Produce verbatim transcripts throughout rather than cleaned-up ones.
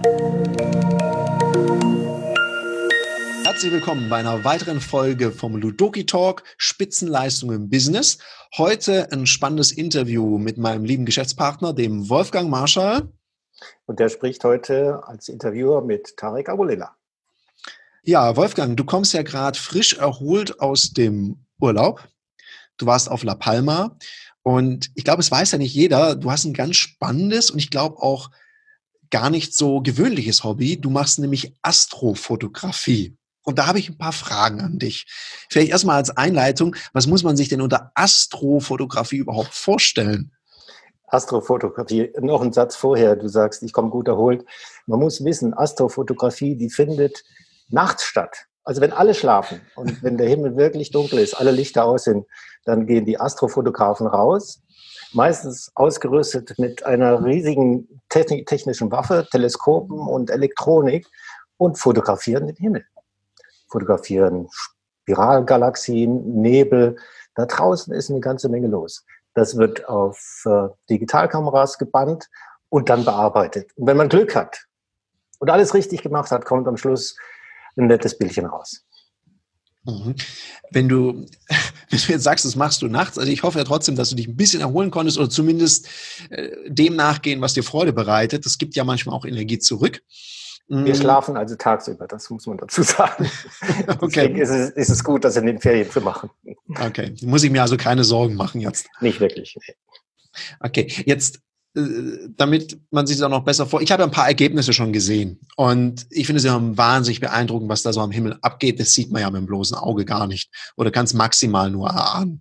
Herzlich willkommen bei einer weiteren Folge vom Ludoki Talk Spitzenleistung im Business. Heute ein spannendes Interview mit meinem lieben Geschäftspartner, dem Wolfgang Marschall. Und der spricht heute als Interviewer mit Tarek Aboulela. Ja, Wolfgang, du kommst ja gerade frisch erholt aus dem Urlaub. Du warst auf La Palma und ich glaube, es weiß ja nicht jeder, du hast ein ganz spannendes und ich glaube auch gar nicht so gewöhnliches Hobby. Du machst nämlich Astrofotografie. Und da habe ich ein paar Fragen an dich. Vielleicht erstmal als Einleitung, was muss man sich denn unter Astrofotografie überhaupt vorstellen? Astrofotografie, noch ein Satz vorher, du sagst, ich komme gut erholt. Man muss wissen, Astrofotografie, die findet nachts statt. Also wenn alle schlafen und wenn der Himmel wirklich dunkel ist, alle Lichter aus sind, dann gehen die Astrofotografen raus, meistens ausgerüstet mit einer riesigen technischen Waffe, Teleskopen und Elektronik und fotografieren den Himmel. Fotografieren Spiralgalaxien, Nebel. Da draußen ist eine ganze Menge los. Das wird auf äh, Digitalkameras gebannt und dann bearbeitet. Und wenn man Glück hat und alles richtig gemacht hat, kommt am Schluss ein nettes Bildchen raus. Mhm. Wenn du, wenn du jetzt sagst, das machst du nachts, also ich hoffe ja trotzdem, dass du dich ein bisschen erholen konntest oder zumindest äh, dem nachgehen, was dir Freude bereitet. Das gibt ja manchmal auch Energie zurück. Wir schlafen also tagsüber, das muss man dazu sagen. Okay. Deswegen ist es, ist es gut, das in den Ferien zu machen. Okay, muss ich mir also keine Sorgen machen jetzt. Nicht wirklich. Nee. Okay, jetzt, äh, damit man sich das auch noch besser vor... Ich habe ja ein paar Ergebnisse schon gesehen und ich finde es ja wahnsinnig beeindruckend, was da so am Himmel abgeht. Das sieht man ja mit dem bloßen Auge gar nicht oder kann es maximal nur erahnen.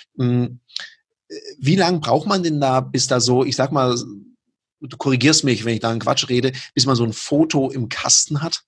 Wie lange braucht man denn da, bis da so, ich sag mal, du korrigierst mich, wenn ich da einen Quatsch rede, bis man so ein Foto im Kasten hat?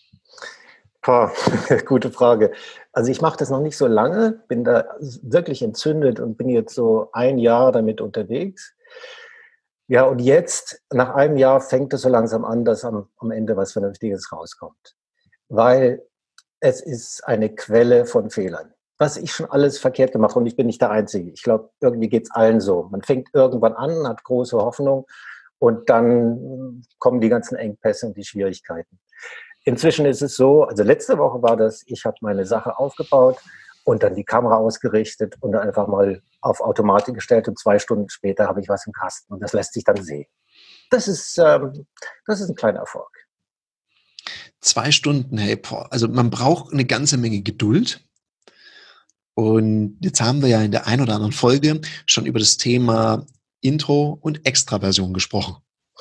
Boah, gute Frage. Also ich mache das noch nicht so lange, bin da wirklich entzündet und bin jetzt so ein Jahr damit unterwegs. Ja, und jetzt, nach einem Jahr, fängt es so langsam an, dass am, am Ende was Vernünftiges rauskommt. Weil es ist eine Quelle von Fehlern. Was ich schon alles verkehrt gemacht habe und ich bin nicht der Einzige. Ich glaube, irgendwie geht es allen so. Man fängt irgendwann an, hat große Hoffnung. Und dann kommen die ganzen Engpässe und die Schwierigkeiten. Inzwischen ist es so, also letzte Woche war das, ich habe meine Sache aufgebaut und dann die Kamera ausgerichtet und dann einfach mal auf Automatik gestellt und zwei Stunden später habe ich was im Kasten und das lässt sich dann sehen. Das ist, ähm, das ist ein kleiner Erfolg. Zwei Stunden, hey, boah, also man braucht eine ganze Menge Geduld. Und jetzt haben wir ja in der ein oder anderen Folge schon über das Thema Intro und Extraversion gesprochen.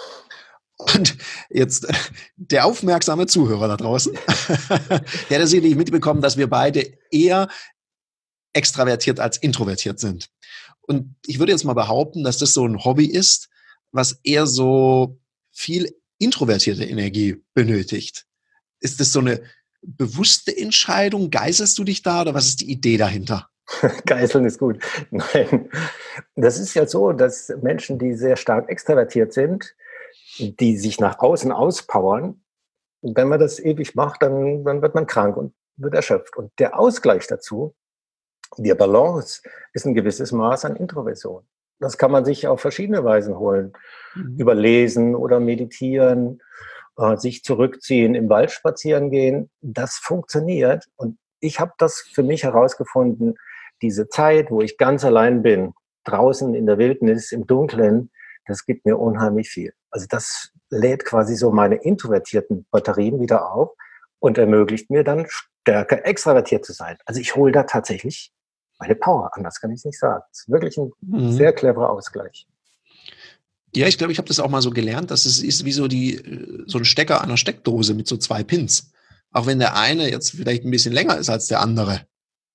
Und jetzt der aufmerksame Zuhörer da draußen, der hat sicherlich mitbekommen, dass wir beide eher extravertiert als introvertiert sind. Und ich würde jetzt mal behaupten, dass das so ein Hobby ist, was eher so viel introvertierte Energie benötigt. Ist das so eine bewusste Entscheidung? Geißelst du dich da oder was ist die Idee dahinter? Geißeln ist gut. Nein, das ist ja so, dass Menschen, die sehr stark extravertiert sind, die sich nach außen auspowern, wenn man das ewig macht, dann, dann wird man krank und wird erschöpft. Und der Ausgleich dazu, die Balance, ist ein gewisses Maß an Introversion. Das kann man sich auf verschiedene Weisen holen. Mhm. Über Lesen oder Meditieren, äh, sich zurückziehen, im Wald spazieren gehen. Das funktioniert. Und ich habe das für mich herausgefunden, diese Zeit, wo ich ganz allein bin, draußen in der Wildnis, im Dunkeln, das gibt mir unheimlich viel. Also das lädt quasi so meine introvertierten Batterien wieder auf und ermöglicht mir dann stärker extravertiert zu sein. Also ich hole da tatsächlich meine Power, anders kann ich es nicht sagen. Das ist wirklich ein mhm. sehr cleverer Ausgleich. Ja, ich glaube, ich habe das auch mal so gelernt, dass es ist wie so die so ein Stecker an einer Steckdose mit so zwei Pins. Auch wenn der eine jetzt vielleicht ein bisschen länger ist als der andere,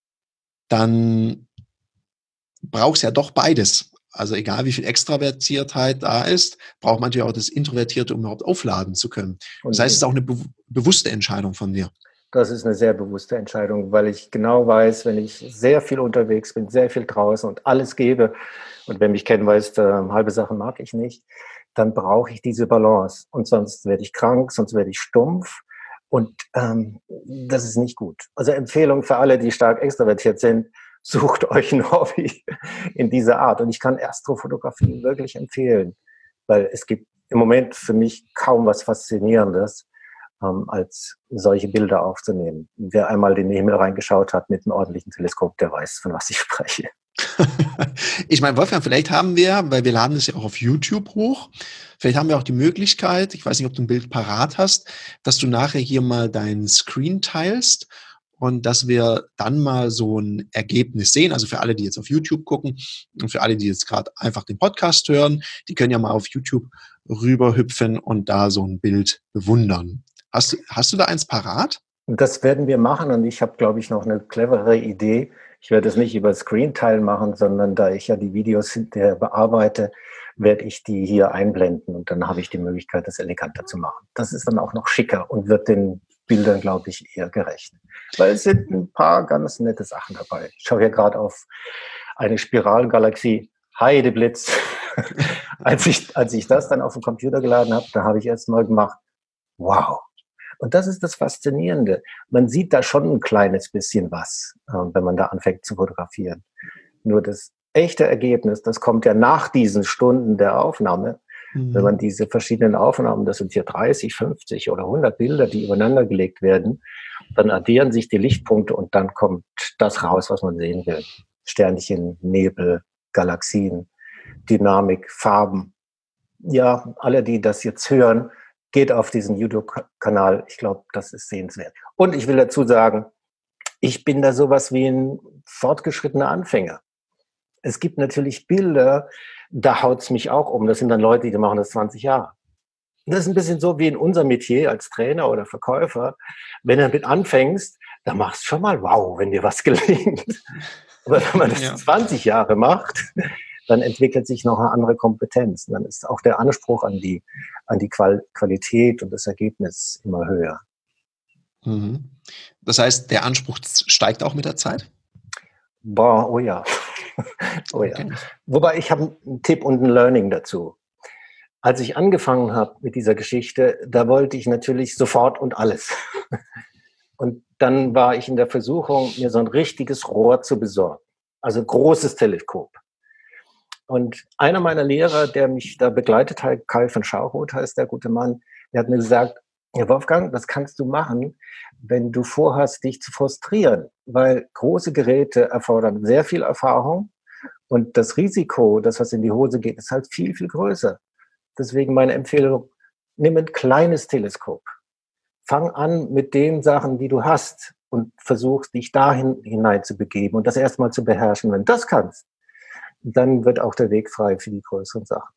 dann brauchst ja doch beides. Also egal, wie viel Extravertiertheit da ist, braucht man natürlich auch das Introvertierte, um überhaupt aufladen zu können. Das heißt, es ist auch eine be- bewusste Entscheidung von dir. Das ist eine sehr bewusste Entscheidung, weil ich genau weiß, wenn ich sehr viel unterwegs bin, sehr viel draußen und alles gebe, und wer mich kennt, weiß, äh, halbe Sachen mag ich nicht, dann brauche ich diese Balance. Und sonst werde ich krank, sonst werde ich stumpf. Und ähm, das ist nicht gut. Also Empfehlung für alle, die stark extravertiert sind, sucht euch ein Hobby in dieser Art. Und ich kann Astrofotografie wirklich empfehlen, weil es gibt im Moment für mich kaum was Faszinierendes, ähm, als solche Bilder aufzunehmen. Wer einmal in den Himmel reingeschaut hat mit einem ordentlichen Teleskop, der weiß, von was ich spreche. Ich meine, Wolfgang, vielleicht haben wir, weil wir laden das ja auch auf YouTube hoch, vielleicht haben wir auch die Möglichkeit, ich weiß nicht, ob du ein Bild parat hast, dass du nachher hier mal deinen Screen teilst und dass wir dann mal so ein Ergebnis sehen. Also für alle, die jetzt auf YouTube gucken und für alle, die jetzt gerade einfach den Podcast hören, die können ja mal auf YouTube rüberhüpfen und da so ein Bild bewundern. Hast du, hast du da eins parat? Das werden wir machen und ich habe, glaube ich, noch eine clevere Idee. Ich werde es nicht über Screen-Teil machen, sondern da ich ja die Videos hinterher bearbeite, werde ich die hier einblenden und dann habe ich die Möglichkeit, das eleganter zu machen. Das ist dann auch noch schicker und wird den Bildern, glaube ich, eher gerecht. Weil es sind ein paar ganz nette Sachen dabei. Ich schaue hier gerade auf eine Spiralgalaxie. Heideblitz. als, ich, als ich das dann auf den Computer geladen habe, da habe ich erst mal gemacht, wow. Und das ist das Faszinierende. Man sieht da schon ein kleines bisschen was, äh, wenn man da anfängt zu fotografieren. Nur das echte Ergebnis, das kommt ja nach diesen Stunden der Aufnahme. Mhm. Wenn man diese verschiedenen Aufnahmen, das sind hier dreißig, fünfzig oder hundert Bilder, die übereinander gelegt werden, dann addieren sich die Lichtpunkte und dann kommt das raus, was man sehen will. Sternchen, Nebel, Galaxien, Dynamik, Farben. Ja, alle, die das jetzt hören, geht auf diesen YouTube-Kanal. Ich glaube, das ist sehenswert. Und ich will dazu sagen, ich bin da sowas wie ein fortgeschrittener Anfänger. Es gibt natürlich Bilder, da haut's mich auch um. Das sind dann Leute, die machen das zwanzig Jahre. Das ist ein bisschen so wie in unserem Metier als Trainer oder Verkäufer. Wenn du damit anfängst, dann machst du schon mal wow, wenn dir was gelingt. Aber wenn man das ja. zwanzig Jahre macht, dann entwickelt sich noch eine andere Kompetenz. Und dann ist auch der Anspruch an die, an die Qual- Qualität und das Ergebnis immer höher. Mhm. Das heißt, der Anspruch steigt auch mit der Zeit? Boah, oh ja. oh ja. Okay. Wobei ich habe einen Tipp und ein Learning dazu. Als ich angefangen habe mit dieser Geschichte, da wollte ich natürlich sofort und alles. Und dann war ich in der Versuchung, mir so ein richtiges Rohr zu besorgen. Also ein großes Teleskop. Und einer meiner Lehrer, der mich da begleitet hat, Kai von Schauroth heißt der gute Mann, der hat mir gesagt, ja Wolfgang, das kannst du machen, wenn du vorhast, dich zu frustrieren, weil große Geräte erfordern sehr viel Erfahrung und das Risiko, dass was in die Hose geht, ist halt viel, viel größer. Deswegen meine Empfehlung, nimm ein kleines Teleskop. Fang an mit den Sachen, die du hast und versuch dich dahin hinein zu begeben und das erstmal zu beherrschen. Wenn du das kannst, dann wird auch der Weg frei für die größeren Sachen.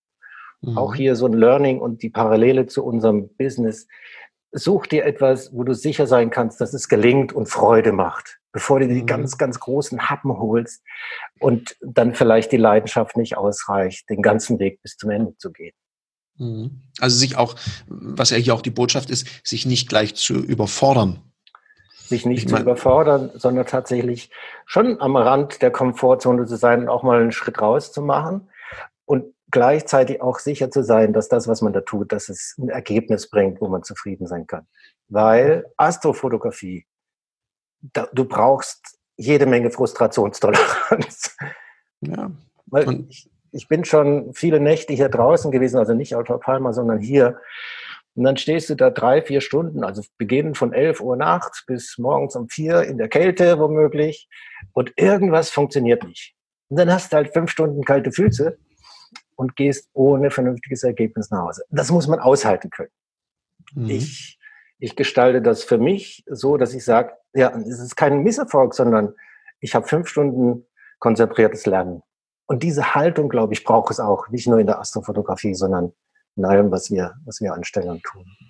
Mhm. Auch hier so ein Learning und die Parallele zu unserem Business. Such dir etwas, wo du sicher sein kannst, dass es gelingt und Freude macht, bevor du mhm. die ganz, ganz großen Happen holst und dann vielleicht die Leidenschaft nicht ausreicht, den ganzen Weg bis zum Ende zu gehen. Mhm. Also sich auch, was ja hier auch die Botschaft ist, sich nicht gleich zu überfordern. Sich nicht ich mein, zu überfordern, sondern tatsächlich schon am Rand der Komfortzone zu sein und auch mal einen Schritt raus zu machen und gleichzeitig auch sicher zu sein, dass das, was man da tut, dass es ein Ergebnis bringt, wo man zufrieden sein kann. Weil Astrofotografie, da, du brauchst jede Menge Frustrationstoleranz. Ja. Weil ich, ich bin schon viele Nächte hier draußen gewesen, also nicht auf Palma, sondern hier. Und dann stehst du da drei, vier Stunden, also beginnen von elf Uhr nachts bis morgens um vier in der Kälte womöglich und irgendwas funktioniert nicht. Und dann hast du halt fünf Stunden kalte Füße und gehst ohne vernünftiges Ergebnis nach Hause. Das muss man aushalten können. Mhm. Ich, ich gestalte das für mich so, dass ich sage, ja, es ist kein Misserfolg, sondern ich habe fünf Stunden konzentriertes Lernen. Und diese Haltung, glaube ich, braucht es auch, nicht nur in der Astrofotografie, sondern in allem, was wir, was wir anstellen und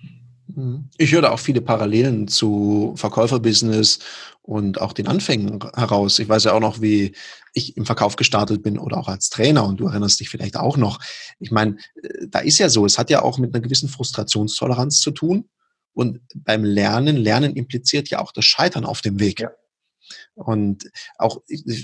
tun. Ich höre da auch viele Parallelen zu Verkäuferbusiness und auch den Anfängen heraus. Ich weiß ja auch noch, wie ich im Verkauf gestartet bin oder auch als Trainer und du erinnerst dich vielleicht auch noch. Ich meine, da ist ja so, es hat ja auch mit einer gewissen Frustrationstoleranz zu tun und beim Lernen, Lernen impliziert ja auch das Scheitern auf dem Weg. Ja. Und auch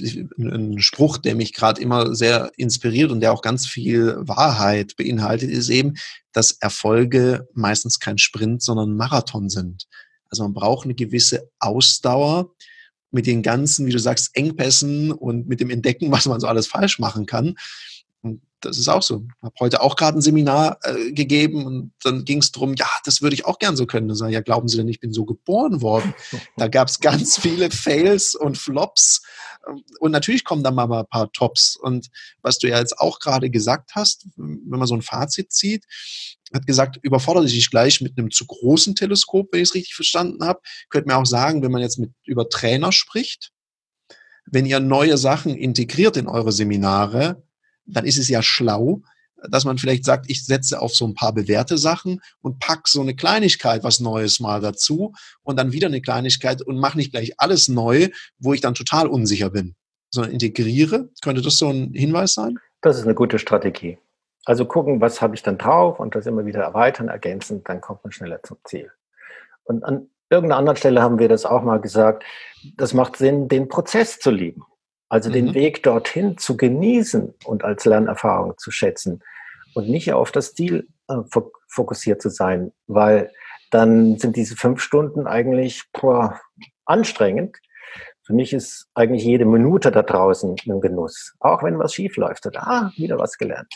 ein Spruch, der mich gerade immer sehr inspiriert und der auch ganz viel Wahrheit beinhaltet, ist eben, dass Erfolge meistens kein Sprint, sondern ein Marathon sind. Also man braucht eine gewisse Ausdauer mit den ganzen, wie du sagst, Engpässen und mit dem Entdecken, was man so alles falsch machen kann. Und Das ist auch so. Ich habe heute auch gerade ein Seminar äh, gegeben und dann ging es darum, ja, das würde ich auch gern so können. Da sage ich, ja, glauben Sie denn, ich bin so geboren worden? Da gab es ganz viele Fails und Flops und natürlich kommen da mal ein paar Tops. Und was du ja jetzt auch gerade gesagt hast, wenn man so ein Fazit zieht, hat gesagt, überfordert dich gleich mit einem zu großen Teleskop, wenn ich es richtig verstanden habe. Könnte mir auch sagen, wenn man jetzt mit über Trainer spricht, wenn ihr neue Sachen integriert in eure Seminare, dann ist es ja schlau, dass man vielleicht sagt, ich setze auf so ein paar bewährte Sachen und pack so eine Kleinigkeit, was Neues mal dazu und dann wieder eine Kleinigkeit und mache nicht gleich alles neu, wo ich dann total unsicher bin, sondern integriere. Könnte das so ein Hinweis sein? Das ist eine gute Strategie. Also gucken, was habe ich dann drauf und das immer wieder erweitern, ergänzen, dann kommt man schneller zum Ziel. Und an irgendeiner anderen Stelle haben wir das auch mal gesagt, das macht Sinn, den Prozess zu lieben. Also mhm. den Weg dorthin zu genießen und als Lernerfahrung zu schätzen und nicht auf das Ziel äh, fokussiert zu sein, weil dann sind diese fünf Stunden eigentlich boah, anstrengend. Für mich ist eigentlich jede Minute da draußen ein Genuss, auch wenn was schief läuft. Oder, ah, wieder was gelernt.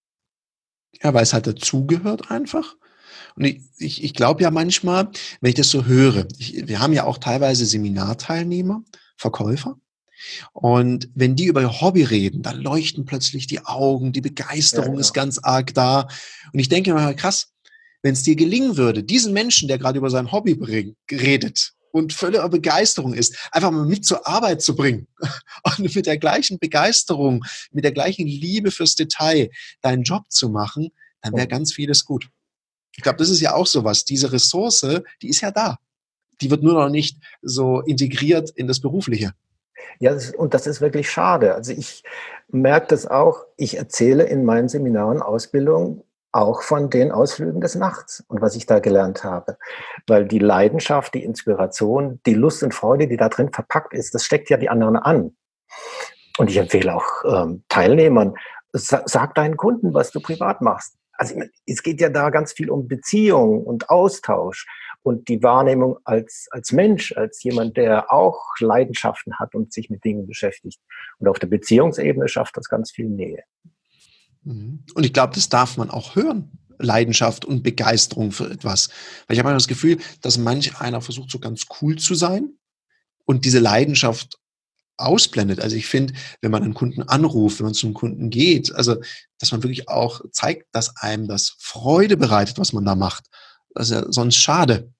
Ja, weil es halt dazugehört einfach. Und ich, ich, ich glaube ja manchmal, wenn ich das so höre, ich, wir haben ja auch teilweise Seminarteilnehmer, Verkäufer, und wenn die über ihr Hobby reden, dann leuchten plötzlich die Augen, die Begeisterung ja, genau. ist ganz arg da. Und ich denke mir mal, krass, wenn es dir gelingen würde, diesen Menschen, der gerade über sein Hobby bring, redet und völliger Begeisterung ist, einfach mal mit zur Arbeit zu bringen und mit der gleichen Begeisterung, mit der gleichen Liebe fürs Detail deinen Job zu machen, dann wäre ganz vieles gut. Ich glaube, das ist ja auch sowas. Diese Ressource, die ist ja da. Die wird nur noch nicht so integriert in das Berufliche. Ja, das, und das ist wirklich schade. Also ich merke das auch. Ich erzähle in meinen Seminaren, Ausbildungen auch von den Ausflügen des Nachts und was ich da gelernt habe. Weil die Leidenschaft, die Inspiration, die Lust und Freude, die da drin verpackt ist, das steckt ja die anderen an. Und ich empfehle auch ähm, Teilnehmern, sa- sag deinen Kunden, was du privat machst. Also es geht ja da ganz viel um Beziehung und Austausch und die Wahrnehmung als, als Mensch, als jemand, der auch Leidenschaften hat und sich mit Dingen beschäftigt. Und auf der Beziehungsebene schafft das ganz viel Nähe. Und ich glaube, das darf man auch hören. Leidenschaft und Begeisterung für etwas. Weil ich habe das Gefühl, dass manch einer versucht, so ganz cool zu sein und diese Leidenschaft ausblendet. Also ich finde, wenn man einen Kunden anruft, wenn man zum Kunden geht, also dass man wirklich auch zeigt, dass einem das Freude bereitet, was man da macht. Das ist ja sonst schade.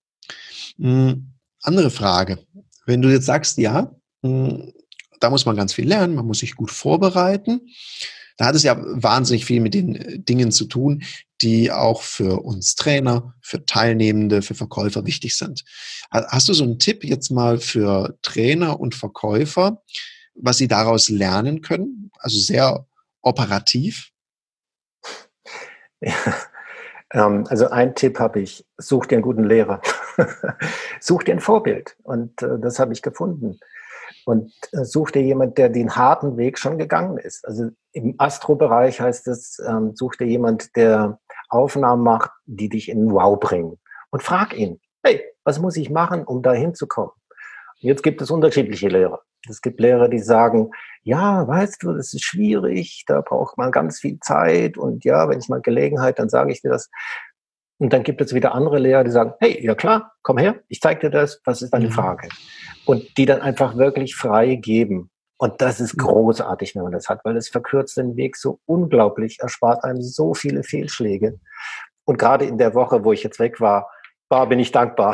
Hm, andere Frage. Wenn du jetzt sagst, ja, hm, da muss man ganz viel lernen, man muss sich gut vorbereiten, da hat es ja wahnsinnig viel mit den Dingen zu tun, die auch für uns Trainer, für Teilnehmende, für Verkäufer wichtig sind. Hast du so einen Tipp jetzt mal für Trainer und Verkäufer, was sie daraus lernen können? Also sehr operativ? Ja, ähm, also ein Tipp habe ich, such dir einen guten Lehrer. Such dir ein Vorbild. Und äh, das habe ich gefunden. Und äh, such dir jemand, der den harten Weg schon gegangen ist. Also im Astro-Bereich heißt es, ähm, such dir jemand, der Aufnahmen macht, die dich in Wow bringen. Und frag ihn, hey, was muss ich machen, um da hinzukommen? Und jetzt gibt es unterschiedliche Lehrer. Es gibt Lehrer, die sagen, ja, weißt du, das ist schwierig, da braucht man ganz viel Zeit und ja, wenn ich mal Gelegenheit, dann sage ich dir das. Und dann gibt es wieder andere Lehrer, die sagen, hey, ja klar, komm her, ich zeige dir das, was ist deine Frage? Und die dann einfach wirklich frei geben. Und das ist großartig, wenn man das hat, weil es verkürzt den Weg so unglaublich, erspart einem so viele Fehlschläge. Und gerade in der Woche, wo ich jetzt weg war, war bin ich dankbar,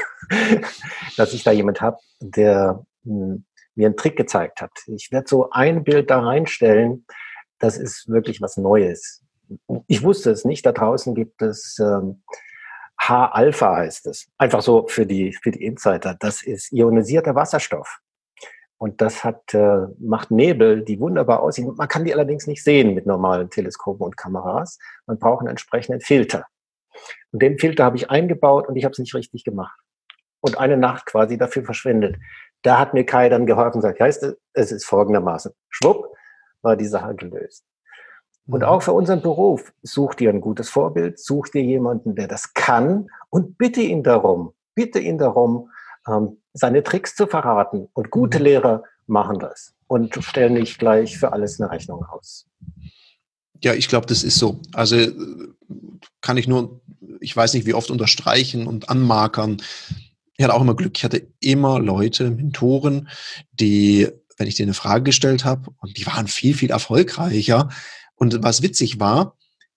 dass ich da jemand habe, der mh, mir einen Trick gezeigt hat. Ich werde so ein Bild da reinstellen, das ist wirklich was Neues. Ich wusste es nicht, da draußen gibt es ähm, H-Alpha heißt es. Einfach so für die, für die Insider. Das ist ionisierter Wasserstoff. Und das hat, äh, macht Nebel, die wunderbar aussehen. Man kann die allerdings nicht sehen mit normalen Teleskopen und Kameras. Man braucht einen entsprechenden Filter. Und den Filter habe ich eingebaut und ich habe es nicht richtig gemacht. Und eine Nacht quasi dafür verschwendet. Da hat mir Kai dann geholfen und gesagt, heißt, es ist folgendermaßen. Schwupp, war die Sache gelöst. Und auch für unseren Beruf, such dir ein gutes Vorbild, such dir jemanden, der das kann und bitte ihn darum, bitte ihn darum, ähm, seine Tricks zu verraten. Und gute Lehrer machen das und stellen nicht gleich für alles eine Rechnung aus. Ja, ich glaube, das ist so. Also äh, kann ich nur, ich weiß nicht, wie oft unterstreichen und anmarkern. Ich hatte auch immer Glück. Ich hatte immer Leute, Mentoren, die, wenn ich denen eine Frage gestellt habe, und die waren viel, viel erfolgreicher. Und was witzig war,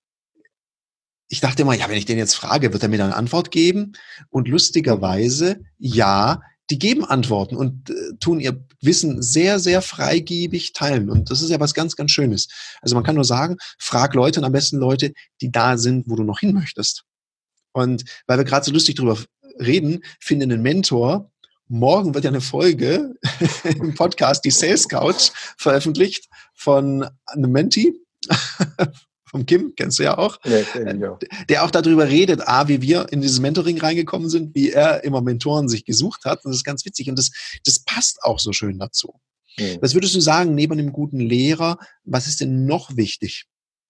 ich dachte immer, ja, wenn ich den jetzt frage, wird er mir dann eine Antwort geben? Und Mhm. lustigerweise, ja, die geben Antworten und äh, tun ihr Wissen sehr, sehr freigebig teilen. Und das ist ja was ganz, ganz Schönes. Also man kann nur sagen, frag Leute und am besten Leute, die da sind, wo du noch hin möchtest. Und weil wir gerade so lustig drüber reden, finde einen Mentor. Morgen wird ja eine Folge im Podcast, die Sales Couch, veröffentlicht von einem Menti, vom Kim, kennst du ja auch, Ja, kenne ich auch. der auch darüber redet, A, wie wir in dieses Mentoring reingekommen sind, wie er immer Mentoren sich gesucht hat. Und das ist ganz witzig. Und das, das passt auch so schön dazu. Mhm. Was würdest du sagen, neben einem guten Lehrer, was ist denn noch wichtig?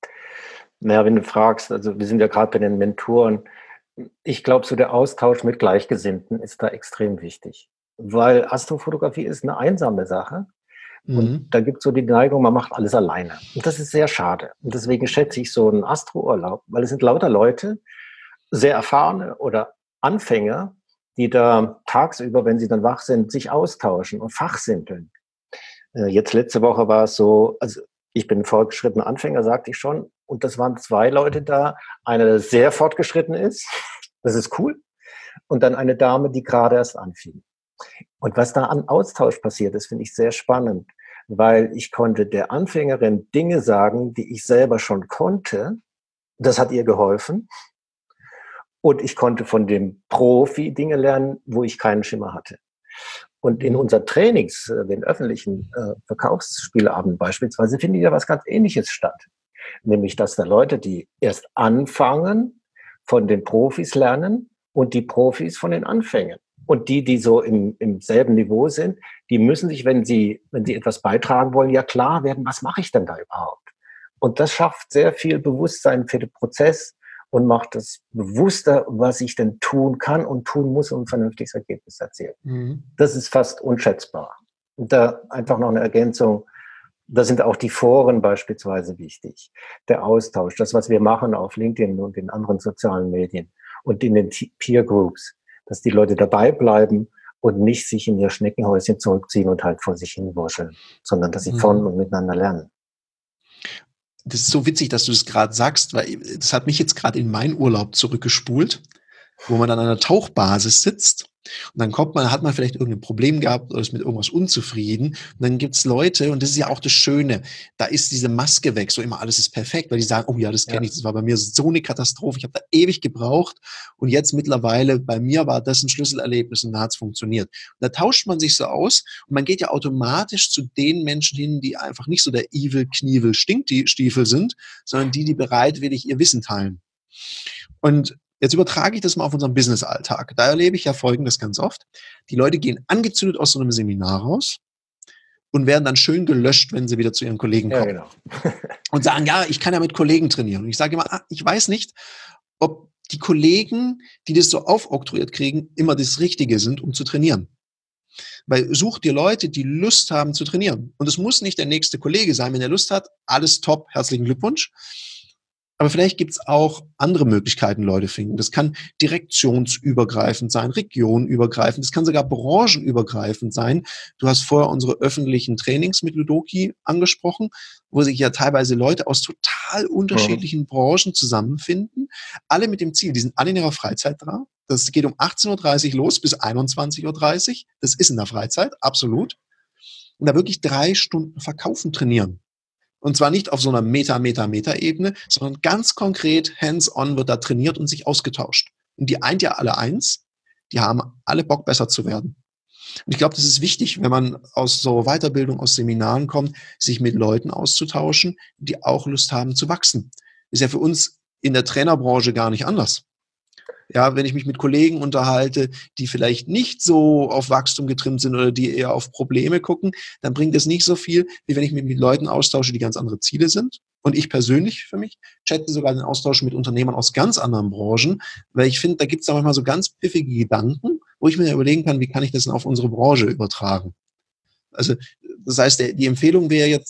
Naja, wenn du fragst, also wir sind ja gerade bei den Mentoren, ich glaube, so der Austausch mit Gleichgesinnten ist da extrem wichtig. Weil Astrofotografie ist eine einsame Sache. Und Mhm. da gibt es so die Neigung, man macht alles alleine. Und das ist sehr schade. Und deswegen schätze ich so einen Astrourlaub, weil es sind lauter Leute, sehr erfahrene oder Anfänger, die da tagsüber, wenn sie dann wach sind, sich austauschen und fachsimpeln. Äh, Jetzt letzte Woche war es so, also ich bin fortgeschrittener Anfänger, sagte ich schon, und das waren zwei Leute da. Einer, der sehr fortgeschritten ist, das ist cool, und dann eine Dame, die gerade erst anfing. Und was da an Austausch passiert ist, finde ich sehr spannend, weil ich konnte der Anfängerin Dinge sagen, die ich selber schon konnte. Das hat ihr geholfen. Und ich konnte von dem Profi Dinge lernen, wo ich keinen Schimmer hatte. Und in Mhm. unseren Trainings, äh, den öffentlichen äh, Verkaufsspielabenden beispielsweise, findet ja was ganz Ähnliches statt. Nämlich, dass da Leute, die erst anfangen, von den Profis lernen und die Profis von den Anfängern. Und die, die so im, im selben Niveau sind, die müssen sich, wenn sie, wenn sie etwas beitragen wollen, ja klar werden, was mache ich denn da überhaupt? Und das schafft sehr viel Bewusstsein für den Prozess und macht es bewusster, was ich denn tun kann und tun muss, um ein vernünftiges Ergebnis zu erzielen. Mhm. Das ist fast unschätzbar. Und da einfach noch eine Ergänzung. Da sind auch die Foren beispielsweise wichtig. Der Austausch, das, was wir machen auf LinkedIn und in anderen sozialen Medien und in den Peer Groups, dass die Leute dabei bleiben und nicht sich in ihr Schneckenhäuschen zurückziehen und halt vor sich hin wuscheln, sondern dass sie von Mhm. und miteinander lernen. Das ist so witzig, dass du das gerade sagst, weil das hat mich jetzt gerade in meinen Urlaub zurückgespult, wo man dann an einer Tauchbasis sitzt und dann kommt man, hat man vielleicht irgendein Problem gehabt oder ist mit irgendwas unzufrieden und dann gibt's Leute und das ist ja auch das Schöne, da ist diese Maske weg, so immer alles ist perfekt, weil die sagen, oh ja, das kenne Ja. ich, das war bei mir so eine Katastrophe, ich habe da ewig gebraucht und jetzt mittlerweile, bei mir war das ein Schlüsselerlebnis und da hat's funktioniert. Und da tauscht man sich so aus und man geht ja automatisch zu den Menschen hin, die einfach nicht so der Evil, Knievel, Stinkstiefel sind, sondern die, die bereitwillig ihr Wissen teilen. Und jetzt übertrage ich das mal auf unseren Business-Alltag. Da erlebe ich ja Folgendes ganz oft. Die Leute gehen angezündet aus so einem Seminar raus und werden dann schön gelöscht, wenn sie wieder zu ihren Kollegen Ja, kommen. genau. Und sagen, ja, ich kann ja mit Kollegen trainieren. Und ich sage immer, ah, ich weiß nicht, ob die Kollegen, die das so aufoktroyiert kriegen, immer das Richtige sind, um zu trainieren. Weil such dir Leute, die Lust haben zu trainieren. Und es muss nicht der nächste Kollege sein. Wenn er Lust hat, alles top, herzlichen Glückwunsch. Aber vielleicht gibt's auch andere Möglichkeiten, Leute finden. Das kann direktionsübergreifend sein, regionenübergreifend, das kann sogar branchenübergreifend sein. Du hast vorher unsere öffentlichen Trainings mit Ludoki angesprochen, wo sich ja teilweise Leute aus total Mhm. unterschiedlichen Branchen zusammenfinden, alle mit dem Ziel, die sind alle in ihrer Freizeit dran. Das geht um achtzehn Uhr dreißig los bis einundzwanzig Uhr dreißig. Das ist in der Freizeit, absolut. Und da wirklich drei Stunden verkaufen trainieren. Und zwar nicht auf so einer Meta, Meta, Meta-Ebene, sondern ganz konkret, hands-on wird da trainiert und sich ausgetauscht. Und die eint ja alle eins, die haben alle Bock, besser zu werden. Und ich glaube, das ist wichtig, wenn man aus so Weiterbildung, aus Seminaren kommt, sich mit Leuten auszutauschen, die auch Lust haben zu wachsen. Ist ja für uns in der Trainerbranche gar nicht anders. Ja, wenn ich mich mit Kollegen unterhalte, die vielleicht nicht so auf Wachstum getrimmt sind oder die eher auf Probleme gucken, dann bringt es nicht so viel, wie wenn ich mich mit Leuten austausche, die ganz andere Ziele sind. Und ich persönlich für mich chatte sogar den Austausch mit Unternehmern aus ganz anderen Branchen, weil ich finde, da gibt es da manchmal so ganz pfiffige Gedanken, wo ich mir überlegen kann, wie kann ich das denn auf unsere Branche übertragen. Also das heißt, der, die Empfehlung wäre jetzt,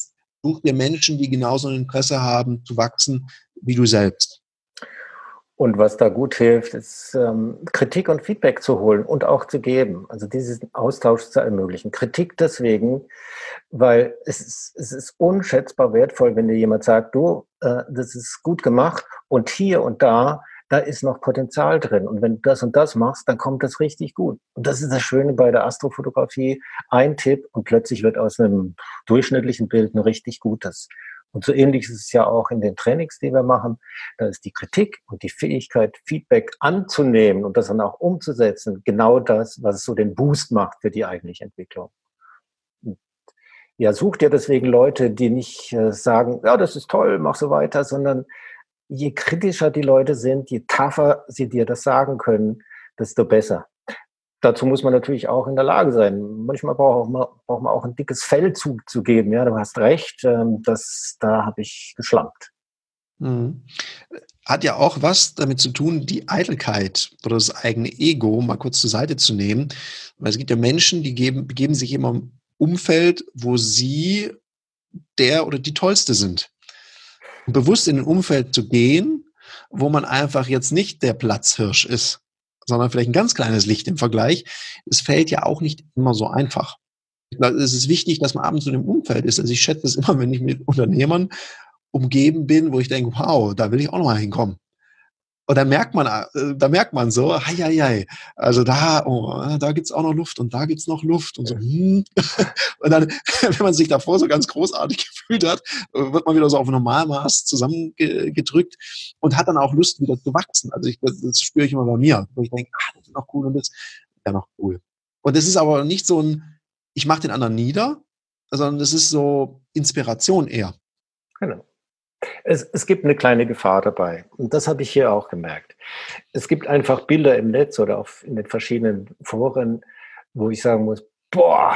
Such dir Menschen, die genauso ein Interesse haben, zu wachsen, wie du selbst. Und was da gut hilft, ist ähm, Kritik und Feedback zu holen und auch zu geben. Also diesen Austausch zu ermöglichen. Kritik deswegen, weil es ist, es ist unschätzbar wertvoll, wenn dir jemand sagt, du, äh, das ist gut gemacht und hier und da, da ist noch Potenzial drin. Und wenn du das und das machst, dann kommt das richtig gut. Und das ist das Schöne bei der Astrofotografie. Ein Tipp und plötzlich wird aus einem durchschnittlichen Bild ein richtig gutes. Und so ähnlich ist es ja auch in den Trainings, die wir machen. Da ist die Kritik und die Fähigkeit, Feedback anzunehmen und das dann auch umzusetzen, genau das, was so den Boost macht für die eigentliche Entwicklung. Ja, such dir deswegen Leute, die nicht äh, sagen, ja, das ist toll, mach so weiter, sondern je kritischer die Leute sind, je tougher sie dir das sagen können, desto besser. Dazu muss man natürlich auch in der Lage sein. Manchmal braucht man, braucht man auch ein dickes Fell zuzugeben. Ja, du hast recht, ähm, das, da habe ich geschlampt. Mhm. Hat ja auch was damit zu tun, die Eitelkeit oder das eigene Ego mal kurz zur Seite zu nehmen. Weil es gibt ja Menschen, die geben, begeben sich immer im Umfeld, wo sie der oder die Tollste sind. Und bewusst in ein Umfeld zu gehen, wo man einfach jetzt nicht der Platzhirsch ist, sondern vielleicht ein ganz kleines Licht im Vergleich, es fällt ja auch nicht immer so einfach. Ich glaube, es ist wichtig, dass man abends in einem Umfeld ist. Also ich schätze es immer, wenn ich mit Unternehmern umgeben bin, wo ich denke, wow, da will ich auch noch mal hinkommen. Und dann merkt man, äh, da merkt man so, hei, hei, hei. Also da, oh, da gibt's auch noch Luft und da gibt's noch Luft und so. Hm. Und dann, wenn man sich davor so ganz großartig gefühlt hat, wird man wieder so auf Normalmaß zusammengedrückt und hat dann auch Lust, wieder zu wachsen. Also ich, das, das spüre ich immer bei mir, wo ich denke, ah, das ist noch cool und das wäre noch cool. Und das ist aber nicht so ein, ich mache den anderen nieder, sondern das ist so Inspiration eher. Genau. Es, es gibt eine kleine Gefahr dabei. Und das habe ich hier auch gemerkt. Es gibt einfach Bilder im Netz oder auf, in den verschiedenen Foren, wo ich sagen muss, boah,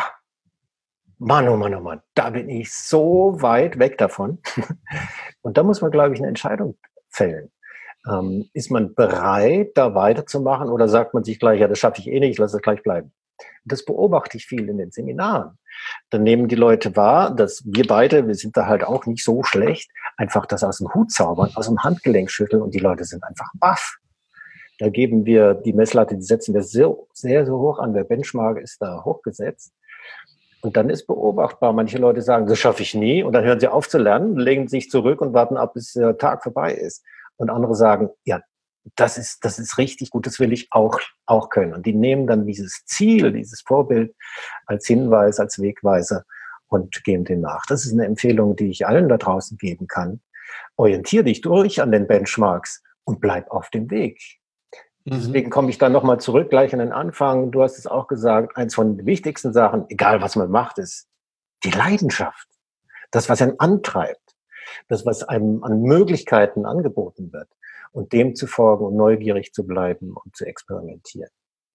Mann, oh Mann, oh Mann, da bin ich so weit weg davon. Und da muss man, glaube ich, eine Entscheidung fällen. Ähm, ist man bereit, da weiterzumachen oder sagt man sich gleich, ja, das schaffe ich eh nicht, ich lasse es gleich bleiben. Das beobachte ich viel in den Seminaren. Dann nehmen die Leute wahr, dass wir beide, wir sind da halt auch nicht so schlecht, einfach das aus dem Hut zaubern, aus dem Handgelenk schütteln und die Leute sind einfach baff. Da geben wir die Messlatte, die setzen wir sehr, sehr, sehr hoch an. Der Benchmark ist da hochgesetzt. Und dann ist beobachtbar, manche Leute sagen, das schaffe ich nie. Und dann hören sie auf zu lernen, legen sich zurück und warten ab, bis der Tag vorbei ist. Und andere sagen, ja, das ist, das ist richtig gut, das will ich auch, auch können. Und die nehmen dann dieses Ziel, dieses Vorbild als Hinweis, als Wegweiser und gehen dem nach. Das ist eine Empfehlung, die ich allen da draußen geben kann. Orientier dich durch an den Benchmarks und bleib auf dem Weg. Mhm. Deswegen komme ich dann nochmal zurück, gleich an den Anfang. Du hast es auch gesagt, eins von den wichtigsten Sachen, egal was man macht, ist die Leidenschaft. Das, was einen antreibt. Das, was einem an Möglichkeiten angeboten wird. Und dem zu folgen und neugierig zu bleiben und zu experimentieren.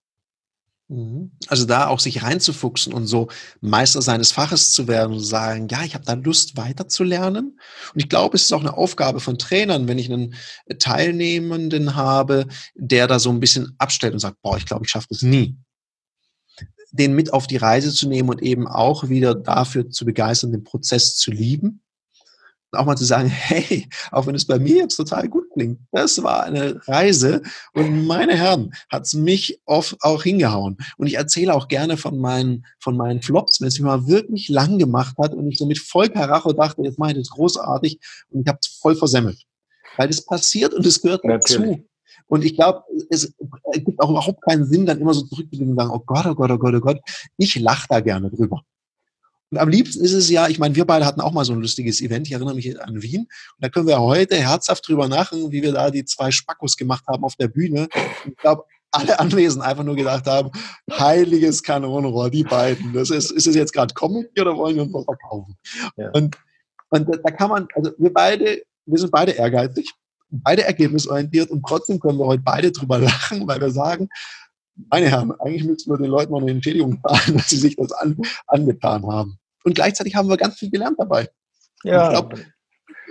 Also da auch sich reinzufuchsen und so Meister seines Faches zu werden und zu sagen, ja, ich habe da Lust weiterzulernen. Und ich glaube, es ist auch eine Aufgabe von Trainern, wenn ich einen Teilnehmenden habe, der da so ein bisschen abstellt und sagt, boah, ich glaube, ich schaffe das nie. Den mit auf die Reise zu nehmen und eben auch wieder dafür zu begeistern, den Prozess zu lieben. Und auch mal zu sagen, hey, auch wenn es bei mir jetzt total gut klingt, das war eine Reise und meine Herren, hat's mich oft auch hingehauen. Und ich erzähle auch gerne von meinen, von meinen Flops, wenn es mich mal wirklich lang gemacht hat und ich so mit voll Karacho dachte, jetzt mache ich das großartig und ich habe es voll versemmelt. Weil das passiert und es gehört Natürlich. dazu. Und ich glaube, es gibt auch überhaupt keinen Sinn, dann immer so zurückzublicken und sagen, oh Gott, oh Gott, oh Gott, oh Gott. Ich lache da gerne drüber. Und am liebsten ist es ja, ich meine, wir beide hatten auch mal so ein lustiges Event, ich erinnere mich an Wien, und da können wir heute herzhaft drüber lachen, wie wir da die zwei Spackos gemacht haben auf der Bühne. Und ich glaube, alle Anwesenden einfach nur gedacht haben, heiliges Kanonenrohr, die beiden, das ist, ist es jetzt gerade Comedy oder wollen wir uns was verkaufen? Ja. Und, und da kann man, also wir beide, wir sind beide ehrgeizig, beide ergebnisorientiert und trotzdem können wir heute beide drüber lachen, weil wir sagen, meine Herren, eigentlich müssten wir den Leuten mal eine Entschädigung zahlen, dass sie sich das an, angetan haben. Und gleichzeitig haben wir ganz viel gelernt dabei. Ja, glaub,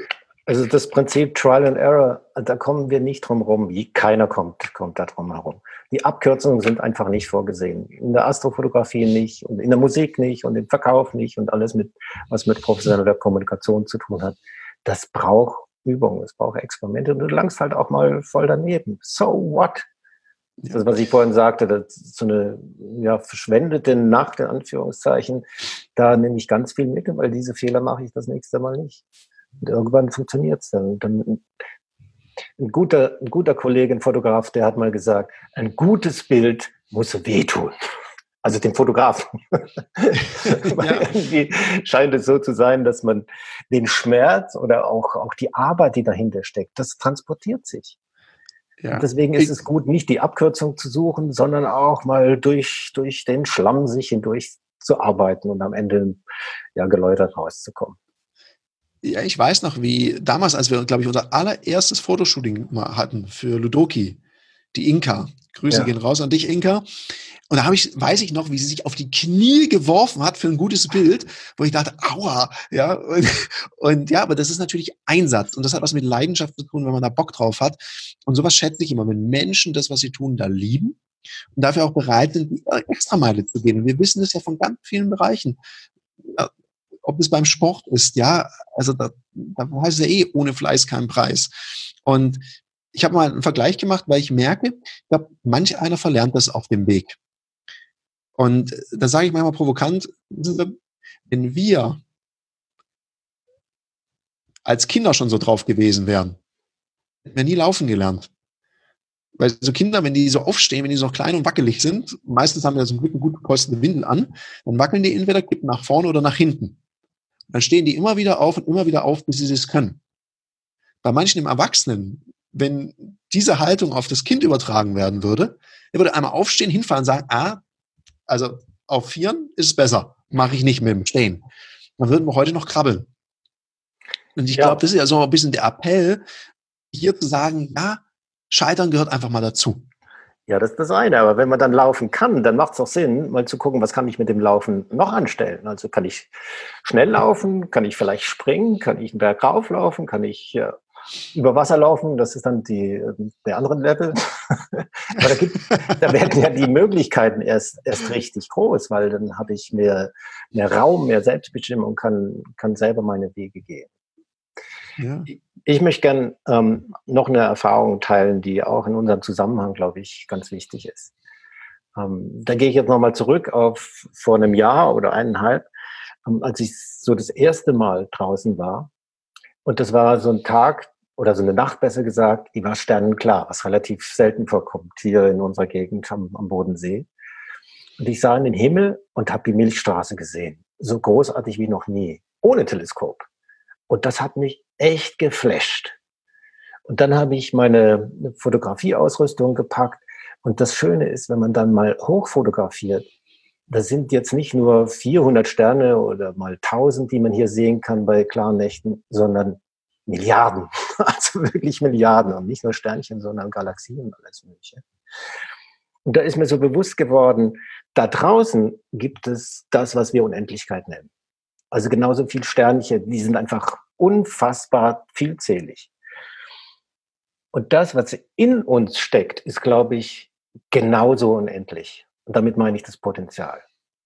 Also das Prinzip Trial and Error, da kommen wir nicht drum rum. Keiner kommt, kommt da drum herum. Die Abkürzungen sind einfach nicht vorgesehen. In der Astrofotografie nicht und in der Musik nicht und im Verkauf nicht und alles, mit, was mit professioneller Kommunikation zu tun hat. Das braucht Übung, es braucht Experimente und du langst halt auch mal voll daneben. So what? Das, was ich vorhin sagte, das ist so eine ja, verschwendete Nacht, in Anführungszeichen, da nehme ich ganz viel mit, weil diese Fehler mache ich das nächste Mal nicht. Und irgendwann funktioniert es dann. dann. Ein guter, ein guter Kollege, ein Fotograf, der hat mal gesagt, ein gutes Bild muss wehtun. Also dem Fotografen. Weil Ja. irgendwie scheint es so zu sein, dass man den Schmerz oder auch, auch die Arbeit, die dahinter steckt, das transportiert sich. Ja. Und deswegen ist es gut, nicht die Abkürzung zu suchen, sondern auch mal durch, durch den Schlamm sich hindurch zu arbeiten und am Ende ja, geläutert rauszukommen. Ja, ich weiß noch, wie damals, als wir, glaube ich, unser allererstes Fotoshooting mal hatten für Ludoki, die Inka. Grüße Ja. gehen raus an dich, Inka. Und da habe ich, weiß ich noch, wie sie sich auf die Knie geworfen hat für ein gutes Bild, wo ich dachte, aua, ja. Und, und ja, aber das ist natürlich Einsatz. Und das hat was mit Leidenschaft zu tun, wenn man da Bock drauf hat. Und sowas schätze ich immer, wenn Menschen das, was sie tun, da lieben und dafür auch bereit sind, die Extrameile zu gehen. Und wir wissen das ja von ganz vielen Bereichen. Ja, ob es beim Sport ist, ja, also da, da heißt es ja eh, ohne Fleiß kein Preis. Und ich habe mal einen Vergleich gemacht, weil ich merke, ich glaube, manch einer verlernt das auf dem Weg. Und da sage ich manchmal provokant, wenn wir als Kinder schon so drauf gewesen wären, hätten wir nie laufen gelernt. Weil so Kinder, wenn die so aufstehen, wenn die so noch klein und wackelig sind, meistens haben wir zum Glück eine gut gekostete Windel an, dann wackeln die entweder kippen nach vorne oder nach hinten. Dann stehen die immer wieder auf und immer wieder auf, bis sie es können. Bei manchen im Erwachsenen, wenn diese Haltung auf das Kind übertragen werden würde, er würde einmal aufstehen, hinfahren und sagen, ah, also auf Vieren ist es besser, mache ich nicht mit dem Stehen. Dann würden wir heute noch krabbeln. Und ich Ja. glaube, das ist ja so ein bisschen der Appell, hier zu sagen, ja, Scheitern gehört einfach mal dazu. Ja, das ist das eine. Aber wenn man dann laufen kann, dann macht es auch Sinn, mal zu gucken, was kann ich mit dem Laufen noch anstellen. Also kann ich schnell laufen, kann ich vielleicht springen, kann ich einen Berg rauflaufen, kann ich ja, über Wasser laufen. Das ist dann die, der andere Level. Aber da, gibt, da werden ja die Möglichkeiten erst, erst richtig groß, weil dann habe ich mehr, mehr Raum, mehr Selbstbestimmung, kann, kann selber meine Wege gehen. Ja. Ich möchte gern ähm, noch eine Erfahrung teilen, die auch in unserem Zusammenhang, glaube ich, ganz wichtig ist. Ähm, da gehe ich jetzt nochmal zurück auf vor einem Jahr oder eineinhalb, ähm, als ich so das erste Mal draußen war. Und das war so ein Tag oder so eine Nacht, besser gesagt, die war sternenklar, was relativ selten vorkommt hier in unserer Gegend am, am Bodensee. Und ich sah in den Himmel und habe die Milchstraße gesehen. So großartig wie noch nie, ohne Teleskop. Und das hat mich echt geflasht. Und dann habe ich meine Fotografieausrüstung gepackt. Und das Schöne ist, wenn man dann mal hochfotografiert, das sind jetzt nicht nur vierhundert Sterne oder mal tausend, die man hier sehen kann bei klaren Nächten, sondern Milliarden. Also wirklich Milliarden. Und nicht nur Sternchen, sondern Galaxien und alles Mögliche. Und da ist mir so bewusst geworden, da draußen gibt es das, was wir Unendlichkeit nennen. Also genauso viele Sternchen, die sind einfach unfassbar vielzählig. Und das, was in uns steckt, ist, glaube ich, genauso unendlich. Und damit meine ich das Potenzial.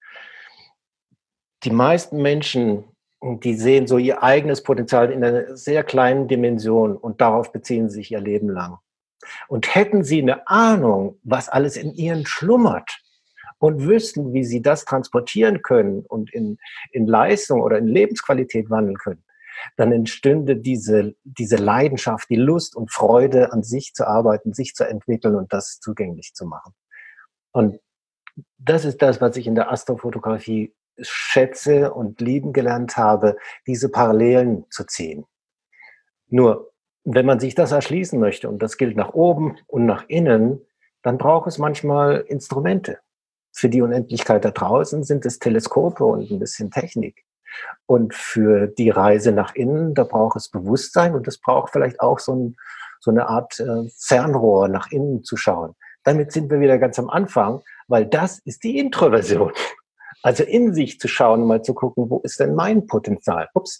Die meisten Menschen, die sehen so ihr eigenes Potenzial in einer sehr kleinen Dimension und darauf beziehen sie sich ihr Leben lang. Und hätten sie eine Ahnung, was alles in ihnen schlummert, und wüssten, wie sie das transportieren können und in, in Leistung oder in Lebensqualität wandeln können, dann entstünde diese, diese Leidenschaft, die Lust und Freude, an sich zu arbeiten, sich zu entwickeln und das zugänglich zu machen. Und das ist das, was ich in der Astrofotografie schätze und lieben gelernt habe, diese Parallelen zu ziehen. Nur, wenn man sich das erschließen möchte, und das gilt nach oben und nach innen, dann braucht es manchmal Instrumente. Für die Unendlichkeit da draußen sind es Teleskope und ein bisschen Technik. Und für die Reise nach innen, da braucht es Bewusstsein und es braucht vielleicht auch so, ein, so eine Art äh, Fernrohr, nach innen zu schauen. Damit sind wir wieder ganz am Anfang, weil das ist die Introversion. Also in sich zu schauen, mal zu gucken, wo ist denn mein Potenzial? Ups,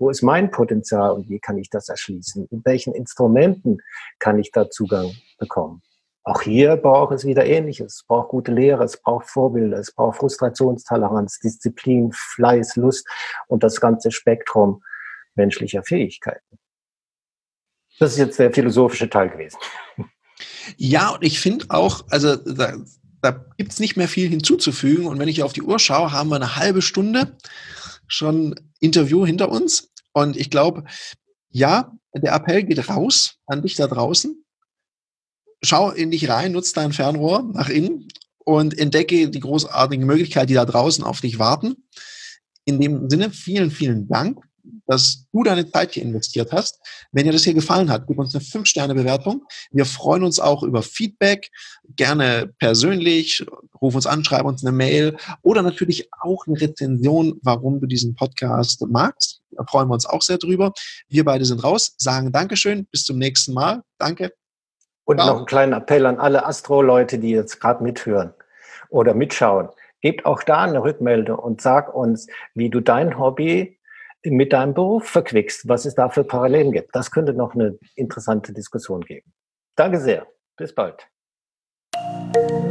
Wo ist mein Potenzial und wie kann ich das erschließen? Mit welchen Instrumenten kann ich da Zugang bekommen? Auch hier braucht es wieder Ähnliches. Es braucht gute Lehre, es braucht Vorbilder, es braucht Frustrationstoleranz, Disziplin, Fleiß, Lust und das ganze Spektrum menschlicher Fähigkeiten. Das ist jetzt der philosophische Teil gewesen. Ja, und ich finde auch, also da, da gibt es nicht mehr viel hinzuzufügen. Und wenn ich auf die Uhr schaue, haben wir eine halbe Stunde schon Interview hinter uns. Und ich glaube, ja, der Appell geht raus an dich da draußen. Schau in dich rein, nutz dein Fernrohr nach innen und entdecke die großartigen Möglichkeiten, die da draußen auf dich warten. In dem Sinne, vielen, vielen Dank, dass du deine Zeit hier investiert hast. Wenn dir das hier gefallen hat, gib uns eine fünf Sterne Bewertung. Wir freuen uns auch über Feedback, gerne persönlich, ruf uns an, schreib uns eine Mail oder natürlich auch eine Rezension, warum du diesen Podcast magst. Da freuen wir uns auch sehr drüber. Wir beide sind raus, sagen Dankeschön, bis zum nächsten Mal. Danke. Und Ciao. noch einen kleinen Appell an alle Astro-Leute, die jetzt gerade mithören oder mitschauen. Gebt auch da eine Rückmeldung und sag uns, wie du dein Hobby mit deinem Beruf verquickst, was es da für Parallelen gibt. Das könnte noch eine interessante Diskussion geben. Danke sehr. Bis bald.